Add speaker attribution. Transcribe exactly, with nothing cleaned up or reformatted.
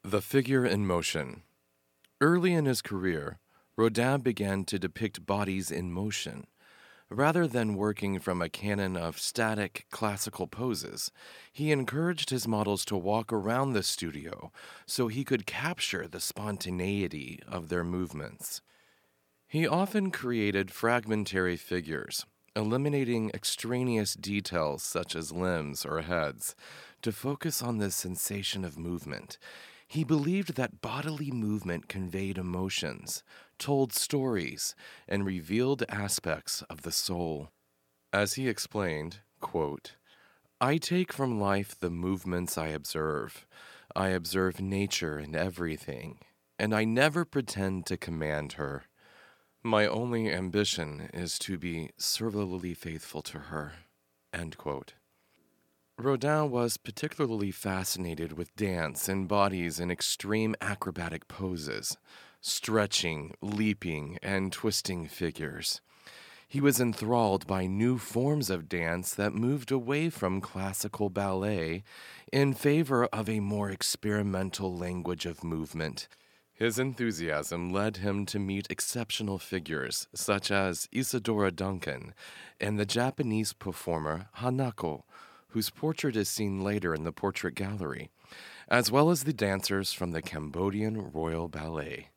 Speaker 1: The figure in motion. Early in his career, Rodin began to depict bodies in motion. Rather than working from a canon of static classical poses, he encouraged his models to walk around the studio so he could capture the spontaneity of their movements. He often created fragmentary figures, eliminating extraneous details such as limbs or heads, to focus on the sensation of movement. He believed that bodily movement conveyed emotions, told stories, and revealed aspects of the soul. As he explained, quote, "I take from life the movements I observe. I observe nature in everything, and I never pretend to command her. My only ambition is to be servilely faithful to her." End quote. Rodin was particularly fascinated with dance and bodies in extreme acrobatic poses, stretching, leaping, and twisting figures. He was enthralled by new forms of dance that moved away from classical ballet in favor of a more experimental language of movement. His enthusiasm led him to meet exceptional figures such as Isadora Duncan and the Japanese performer Hanako, whose portrait is seen later in the Portrait Gallery, as well as the dancers from the Cambodian Royal Ballet.